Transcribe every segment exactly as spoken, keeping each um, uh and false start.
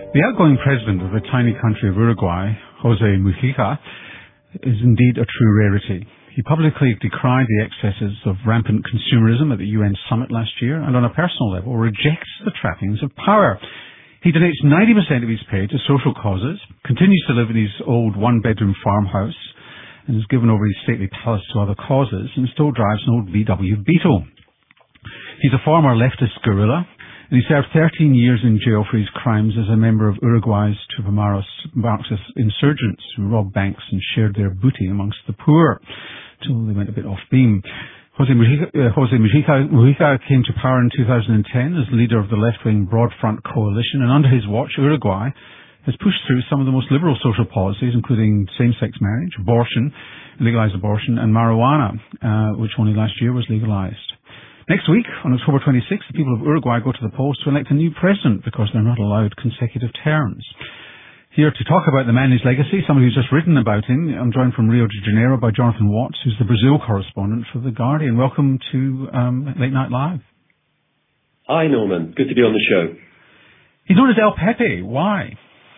The outgoing president of the tiny country of Uruguay, José Mujica, is indeed a true rarity. He publicly decried the excesses of rampant consumerism at the U N summit last year and on a personal level rejects the trappings of power. He donates ninety percent of his pay to social causes, continues to live in his old one-bedroom farmhouse and has given over his stately palace to other causes and still drives an old V W Beetle. He's a former leftist guerrilla, and he served thirteen years in jail for his crimes as a member of Uruguay's Tupamaros Marxist insurgents who robbed banks and shared their booty amongst the poor till they went a bit off beam. José Mujica, uh, José Mujica, Mujica came to power in two thousand ten as leader of the left-wing Broad Front coalition, and under his watch, Uruguay has pushed through some of the most liberal social policies, including same-sex marriage, abortion, legalized abortion, and marijuana, uh, which only last year was legalized. Next week, on October twenty-sixth, the people of Uruguay go to the polls to elect a new president because they're not allowed consecutive terms. Here to talk about the man and his legacy, somebody who's just written about him, I'm joined from Rio de Janeiro by Jonathan Watts, who's the Brazil correspondent for The Guardian. Welcome to um, Late Night Live. Hi, Norman. Good to be on the show. He's known as El Pepe. Why?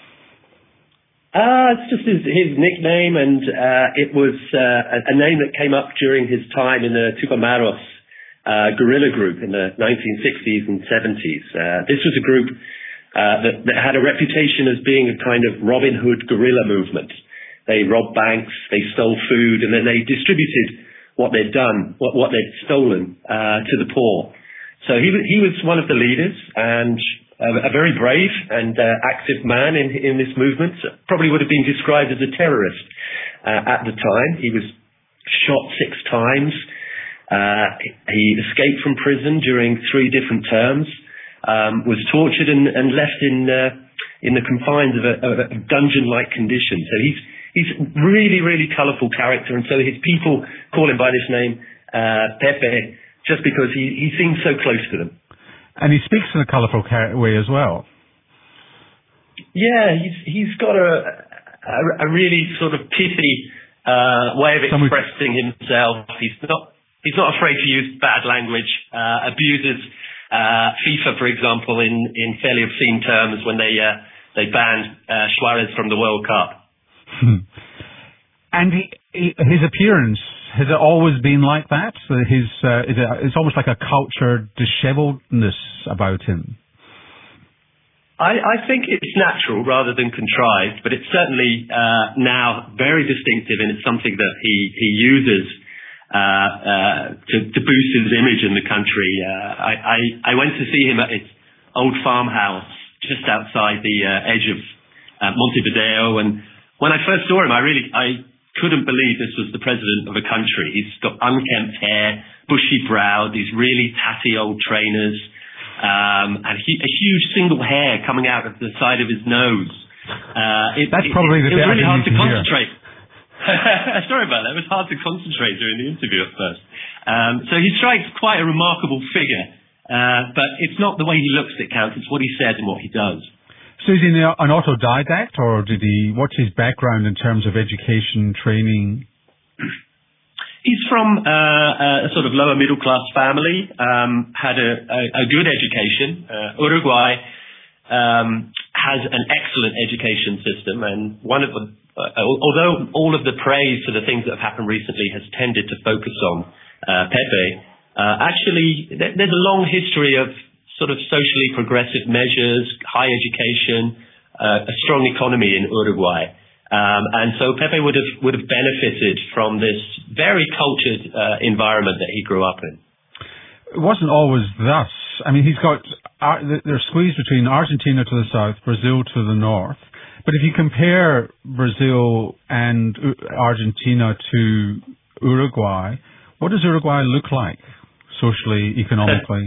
Uh, it's just his, his nickname, and uh, it was uh, a, a name that came up during his time in the Tupamaros Uh, guerrilla group in the nineteen sixties and seventies. Uh, this was a group uh, that, that had a reputation as being a kind of Robin Hood guerrilla movement. They robbed banks, they stole food, and then they distributed what they'd done, what, what they'd stolen uh, to the poor. So he, he was one of the leaders and a, a very brave and uh, active man in, in this movement. Probably would have been described as a terrorist uh, at the time. He was shot six times. Uh, he escaped from prison during three different terms, um, was tortured and, and left in uh, in the confines of a, of a dungeon-like condition. So he's he's really, really colourful character, and so his people call him by this name, uh, Pepe, just because he, he seems so close to them. And he speaks in a colourful way as well. Yeah, he's he's got a a, a really sort of pithy uh, way of expressing himself. He's not. He's not afraid to use bad language, uh, abuses uh, FIFA, for example, in, in fairly obscene terms when they uh, they banned uh, Suarez from the World Cup. And he, he, his appearance, has it always been like that? So his, uh, is it, it's almost like a cultured disheveledness about him. I, I think it's natural rather than contrived, but it's certainly uh, now very distinctive, and it's something that he, he uses Uh, uh, to, to boost his image in the country. Uh, I, I, I went to see him at his old farmhouse just outside the uh, edge of uh, Montevideo, and when I first saw him, I really I couldn't believe this was the president of a country. He's got unkempt hair, bushy brow, these really tatty old trainers, um, and he, a huge single hair coming out of the side of his nose. Uh, it, That's it, probably it, the it was really hard to hear. concentrate. Sorry about that. It was hard to concentrate during the interview at first. Um, so he strikes quite a remarkable figure, uh, but it's not the way he looks that counts. It's what he says and what he does. So is he an autodidact, or did he? What's his background in terms of education, training? He's from uh, a sort of lower middle class family. Um, had a, a, a good education. Uh, Uruguay um, has an excellent education system, and one of the Uh, although all of the praise for the things that have happened recently has tended to focus on uh, Pepe, uh, actually th- there's a long history of sort of socially progressive measures, high education, uh, a strong economy in Uruguay. Um, and so Pepe would have would have benefited from this very cultured uh, environment that he grew up in. It wasn't always thus. I mean, he's got, uh, they're squeezed between Argentina to the south, Brazil to the north. But if you compare Brazil and Argentina to Uruguay, what does Uruguay look like socially, economically?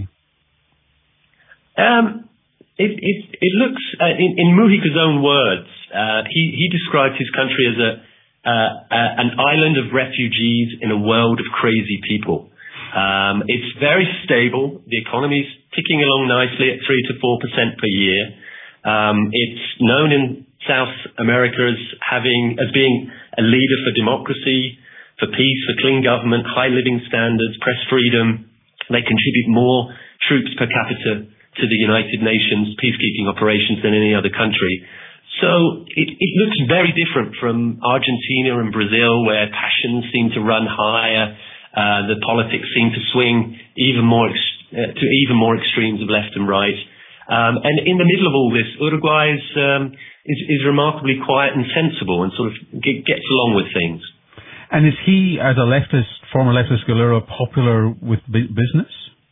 um, it, it, it looks, uh, in, in Mujica's own words, uh, he, he described his country as a, uh, uh, an island of refugees in a world of crazy people. Um, it's very stable. The economy's ticking along nicely at three to four percent per year. Um, it's known in South America as having, as being a leader for democracy, for peace, for clean government, high living standards, press freedom. They contribute more troops per capita to the United Nations peacekeeping operations than any other country. So it, it looks very different from Argentina and Brazil, where passions seem to run higher. Uh, the politics seem to swing even more ex- uh, to even more extremes of left and right. Um, and in the middle of all this, Uruguay is, um, is, is remarkably quiet and sensible and sort of get, gets along with things. And is he, as a leftist, former leftist Guerrero, popular with b- business?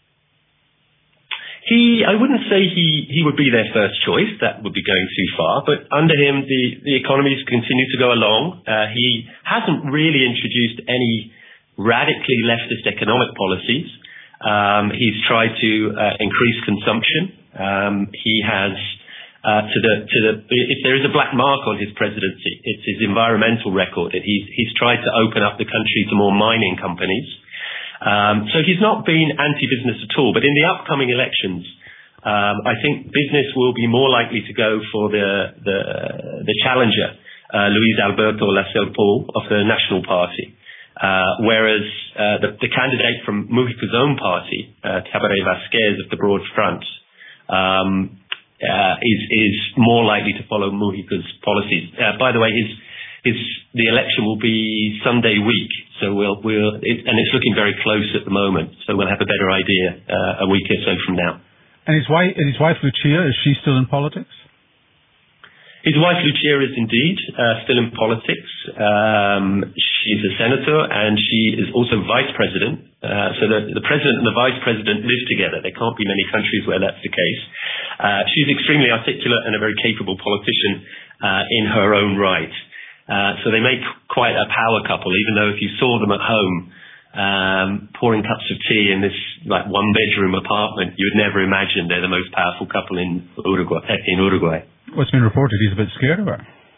He, I wouldn't say he, he would be their first choice. That would be going too far. But under him, the, the economies continue to go along. Uh, he hasn't really introduced any radically leftist economic policies. Um, he's tried to uh, increase consumption. Um, he has, uh, to the, to the, if there is a black mark on his presidency, it's his environmental record. He's, he's tried to open up the country to more mining companies. Um, so he's not been anti-business at all. But in the upcoming elections, um, I think business will be more likely to go for the, the, the challenger, uh, Luis Alberto Lacalle Pou of the National Party. Uh, whereas uh, the, the candidate from Mujica's own party, uh, Tabaré Vázquez of the Broad Front, um, uh, is, is more likely to follow Mujica's policies. Uh, by the way, his, his, the election will be Sunday week, so we'll, we'll, it, and it's looking very close at the moment, so we'll have a better idea uh, a week or so from now. And his wife, and his wife Lucia, is she still in politics? His wife Lucia is indeed uh, still in politics. Um, she's a senator and she is also vice president. Uh, so the, the president and the vice president live together. There can't be many countries where that's the case. Uh, she's extremely articulate and a very capable politician uh, in her own right. Uh, so they make quite a power couple, even though if you saw them at home um, pouring cups of tea in this like one bedroom apartment, you would never imagine they're the most powerful couple in Uruguay. In Uruguay. What's been reported, he's a bit scared of her.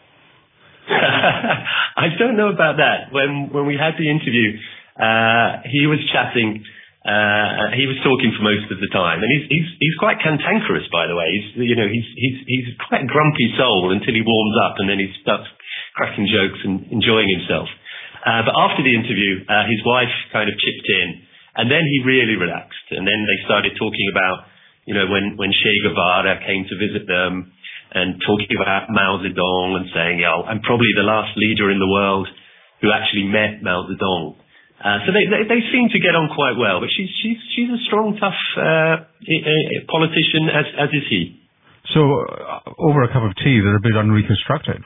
I don't know about that. When when we had the interview, uh, he was chatting. Uh, he was talking for most of the time, and he's he's he's quite cantankerous, by the way. He's you know he's he's he's quite a grumpy soul until he warms up, and then he starts cracking jokes and enjoying himself. Uh, but after the interview, uh, his wife kind of chipped in, and then he really relaxed, and then they started talking about you know when when Che Guevara came to visit them. And talking about Mao Zedong and saying, yeah, I'm probably the last leader in the world who actually met Mao Zedong. Uh, so they, they they seem to get on quite well. But she's she's she's a strong, tough uh, politician, as as is he. So uh, over a cup of tea, they're a bit unreconstructed.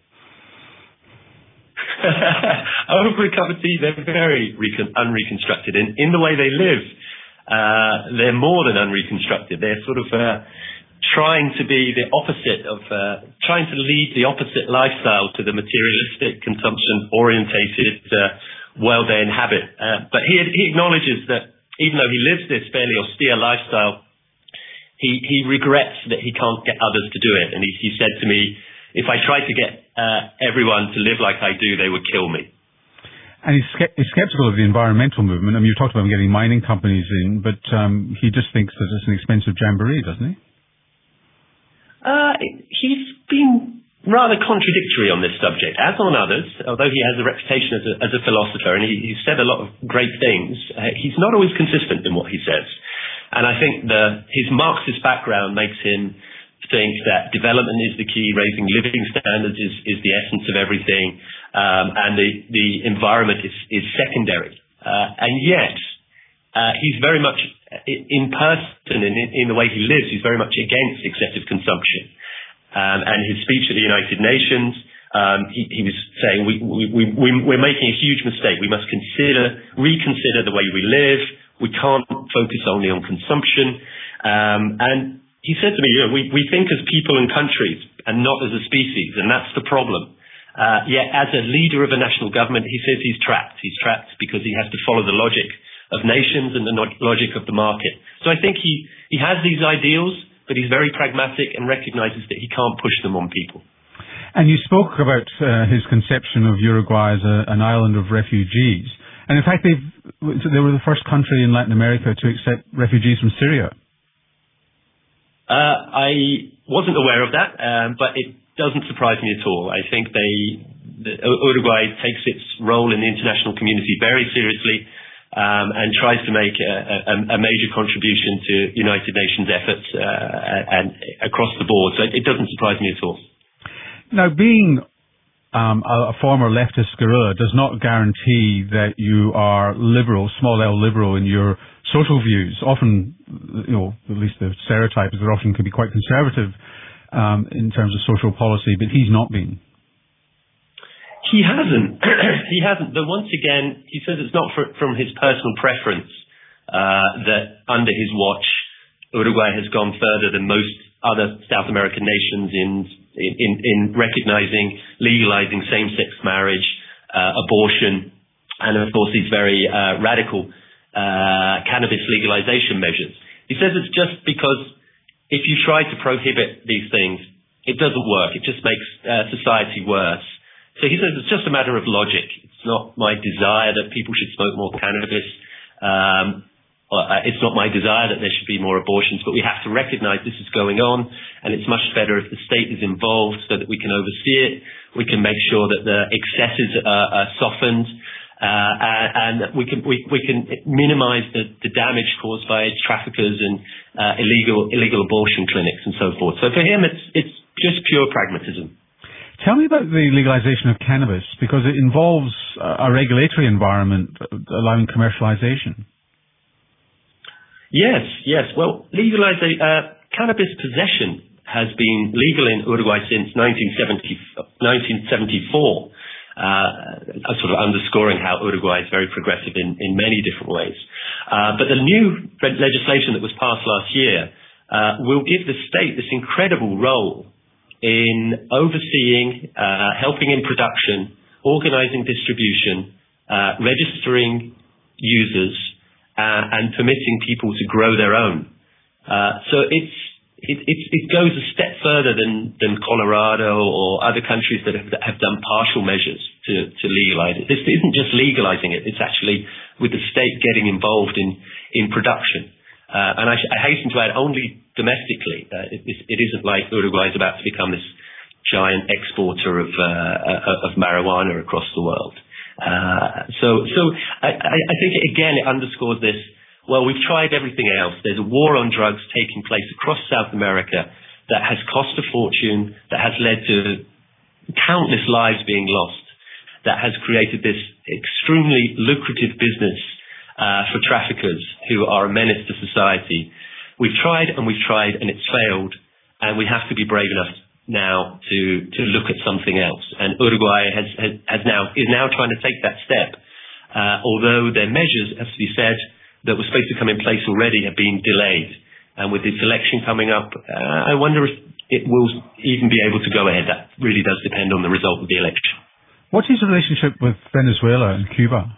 Over a cup of tea, they're very recon- unreconstructed in in the way they live. Uh, they're more than unreconstructed. They're sort of uh, trying to be the opposite of, uh, trying to lead the opposite lifestyle to the materialistic, consumption-orientated uh, world they inhabit. Uh, but he, he acknowledges that even though he lives this fairly austere lifestyle, he, he regrets that he can't get others to do it. And he, he said to me, if I tried to get uh, everyone to live like I do, they would kill me. And he's, ske- he's skeptical of the environmental movement. I mean, you talked about him getting mining companies in, but um, he just thinks that it's an expensive jamboree, doesn't he? Uh, he's been rather contradictory on this subject, as on others, although he has a reputation as a, as a philosopher, and he, he's said a lot of great things. Uh, he's not always consistent in what he says. And I think the, his Marxist background makes him think that development is the key, raising living standards is, is the essence of everything, um, and the, the environment is, is secondary. Uh, and yet, uh, he's very much in person, in, in the way he lives, he's very much against excessive consumption. Um, and his speech at the United Nations, um, he, he was saying, we, we, we, we're making a huge mistake. We must consider, reconsider the way we live. We can't focus only on consumption. Um, and he said to me, you know, we, we think as people and countries and not as a species, and that's the problem. Uh, yet as a leader of a national government, he says he's trapped. He's trapped because he has to follow the logic of nations and the logic of the market. So I think he, he has these ideals, but he's very pragmatic and recognizes that he can't push them on people. And you spoke about uh, his conception of Uruguay as a, an island of refugees. And in fact, they've, they were the first country in Latin America to accept refugees from Syria. Uh, I wasn't aware of that, um, but it doesn't surprise me at all. I think they, the, Uruguay takes its role in the international community very seriously. um, and tries to make a, a, a major contribution to United Nations efforts uh, and across the board. So it, it doesn't surprise me at all. Now, being um, a, a former leftist guerrilla does not guarantee that you are liberal, small L liberal in your social views. Often, you know, at least the stereotype is that often can be quite conservative um, in terms of social policy, but he's not been. He hasn't. He hasn't. But once again, he says it's not for, from his personal preference uh, that under his watch, Uruguay has gone further than most other South American nations in in, in recognizing, legalizing same-sex marriage, uh, abortion, and of course these very uh, radical uh, cannabis legalization measures. He says it's just because if you try to prohibit these things, it doesn't work. It just makes uh, society worse. So he says it's just a matter of logic. It's not my desire that people should smoke more cannabis. Um, it's not my desire that there should be more abortions, but we have to recognize this is going on, and it's much better if the state is involved so that we can oversee it. We can make sure that the excesses are, are softened, uh, and we can we, we can minimize the, the damage caused by traffickers and uh, illegal illegal abortion clinics and so forth. So for him, it's it's just pure pragmatism. Tell me about the legalization of cannabis, because it involves a regulatory environment allowing commercialization. Yes, yes. Well, legalization, uh, cannabis possession has been legal in Uruguay since nineteen seventy-four, uh, sort of underscoring how Uruguay is very progressive in, in many different ways. Uh, but the new legislation that was passed last year uh, will give the state this incredible role in overseeing, uh, helping in production, organizing distribution, uh, registering users, uh, and permitting people to grow their own. Uh, so it's, it, it, it goes a step further than, than Colorado or other countries that have, that have done partial measures to, to legalize it. This isn't just legalizing it, it's actually with the state getting involved in, in production. Uh, and I, I hasten to add, only domestically. Uh, it, it isn't like Uruguay is about to become this giant exporter of, uh, of marijuana across the world. Uh, so, so I, I think again it underscores this. Well, we've tried everything else. There's a war on drugs taking place across South America that has cost a fortune, that has led to countless lives being lost, that has created this extremely lucrative business uh, for traffickers who are a menace to society. We've tried and we've tried and it's failed, and we have to be brave enough now to, to look at something else. And Uruguay has, has, has now, is now trying to take that step, uh, although their measures, as to be said, that were supposed to come in place already have been delayed. And with this election coming up, uh, I wonder if it will even be able to go ahead. That really does depend on the result of the election. What's his relationship with Venezuela and Cuba?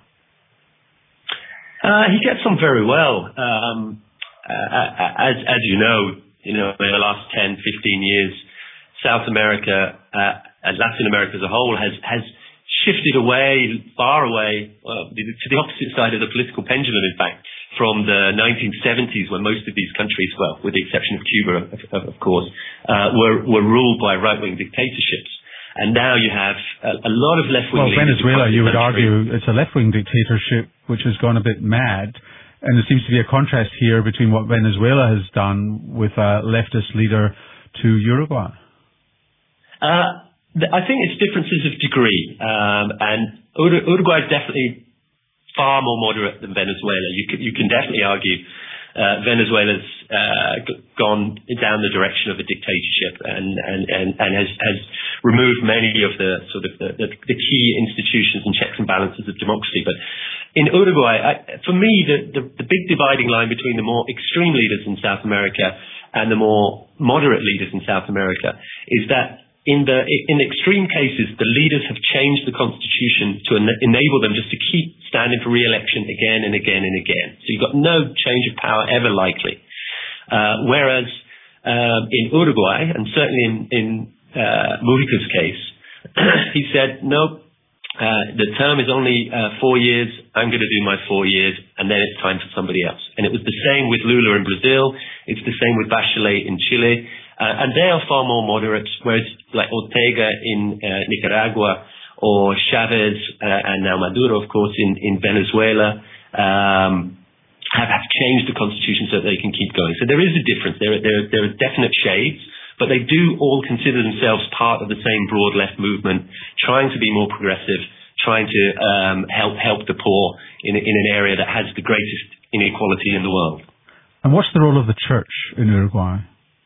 Uh, he gets on very well. Um, uh, as, as you know, you know, in the last ten, fifteen years, South America uh, and Latin America as a whole has, has shifted away, far away, well, to the opposite side of the political pendulum, in fact, from the nineteen seventies, when most of these countries, well, with the exception of Cuba, of, of course, uh, were, were ruled by right-wing dictatorships. And now you have a, a lot of left-wing well, leaders. Well, Venezuela, you would argue, it's a left-wing dictatorship which has gone a bit mad. And there seems to be a contrast here between what Venezuela has done with a leftist leader to Uruguay. Uh, I think it's differences of degree, um, and Ur- Uruguay is definitely far more moderate than Venezuela. You can, you can definitely argue uh, Venezuela's uh, g- gone down the direction of a dictatorship and, and, and, and has, has removed many of the sort of the, the, the key institutions and checks and balances of democracy. But in Uruguay, I, for me, the, the, the big dividing line between the more extreme leaders in South America and the more moderate leaders in South America is that In the in extreme cases, the leaders have changed the constitution to en- enable them just to keep standing for re-election again and again and again. So you've got no change of power ever likely. Uh, whereas um, in Uruguay, and certainly in, in uh, Mujica's case, he said, no, uh, the term is only uh, four years, I'm going to do my four years, and then it's time for somebody else. And it was the same with Lula in Brazil, it's the same with Bachelet in Chile. Uh, and they are far more moderate, whereas like Ortega in uh, Nicaragua or Chavez uh, and now Maduro, of course, in, in Venezuela, um, have, have changed the constitution so that they can keep going. So there is a difference. There are, there are, there are definite shades, but they do all consider themselves part of the same broad left movement, trying to be more progressive, trying to um, help help the poor in, in an area that has the greatest inequality in the world. And what's the role of the church in Uruguay?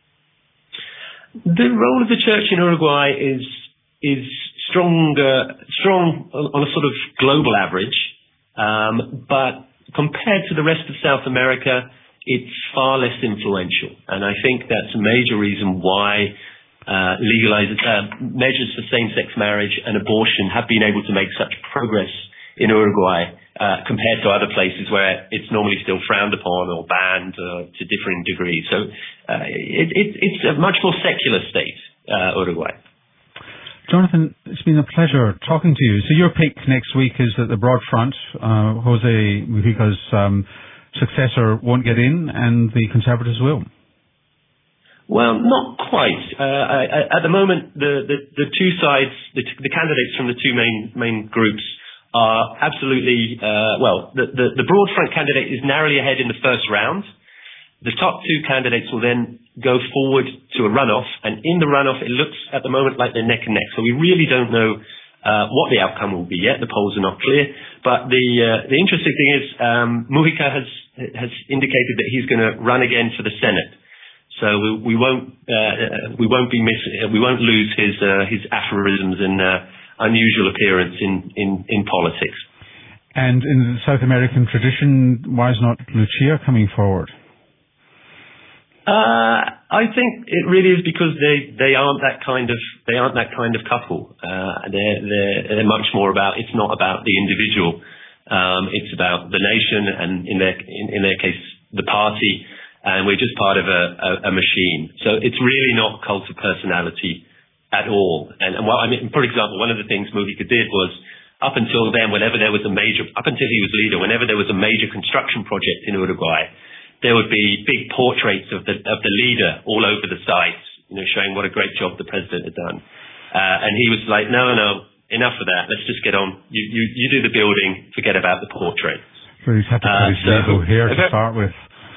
The role of the church in Uruguay is is stronger, strong on a sort of global average, um, but compared to the rest of South America, it's far less influential. And I think that's a major reason why uh, legalized uh, measures for same-sex marriage and abortion have been able to make such progress in Uruguay uh, compared to other places where it's normally still frowned upon or banned uh, to differing degrees. So uh, it, it, it's a much more secular state, uh, Uruguay. Jonathan, it's been a pleasure talking to you. So your pick next week is that the Broad Front, uh, Jose Mujica's um, successor won't get in and the Conservatives will. Well, not quite. Uh, I, I, at the moment, the, the, the two sides, the, the candidates from the two main main groups are absolutely, uh, well, the, the, the Broad Front candidate is narrowly ahead in the first round. The top two candidates will then go forward to a runoff, and in the runoff, it looks at the moment like they're neck and neck. So we really don't know uh, what the outcome will be yet. The polls are not clear. But the uh, the interesting thing is um, Mujica has has indicated that he's going to run again for the Senate. So we, we won't uh, we won't be miss we won't lose his uh, his aphorisms and uh, unusual appearance in, in, in politics. And in the South American tradition, why is not Lucia coming forward? Uh, I think it really is because they, they aren't that kind of they aren't that kind of couple. Uh, they're, they're they're much more about it's not about the individual. Um, it's about the nation and in their in, in their case the party. And we're just part of a, a, a machine. So it's really not cult of personality at all. And, and what I mean, for example, one of the things Mujica did was up until then, whenever there was a major, up until he was leader, whenever there was a major construction project in Uruguay, there would be big portraits of the of the leader all over the sites, you know, showing what a great job the president had done. Uh, and he was like, no, no, enough of that. Let's just get on. You you, you do the building, forget about the portraits. So he's had to put his uh, so, here to start with.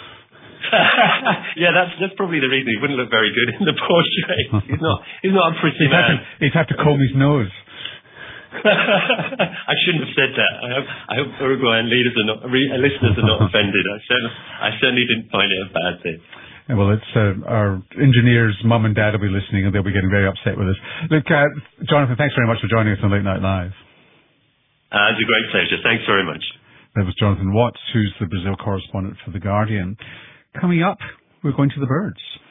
Yeah, that's that's probably the reason he wouldn't look very good in the portrait. He's not he's not a pretty he's man. Had to, he's had to comb his nose. I shouldn't have said that. I hope I hope Uruguayan leaders are not listeners are not offended. I certainly I certainly didn't find it a bad thing. Yeah, well, it's uh, our engineers' mum and dad will be listening, and they'll be getting very upset with us. Look, uh, Jonathan, thanks very much for joining us on Late Night Live. Uh, it's a great pleasure. Thanks very much. That was Jonathan Watts, who's the Brazil correspondent for The Guardian. Coming up, we're going to the birds.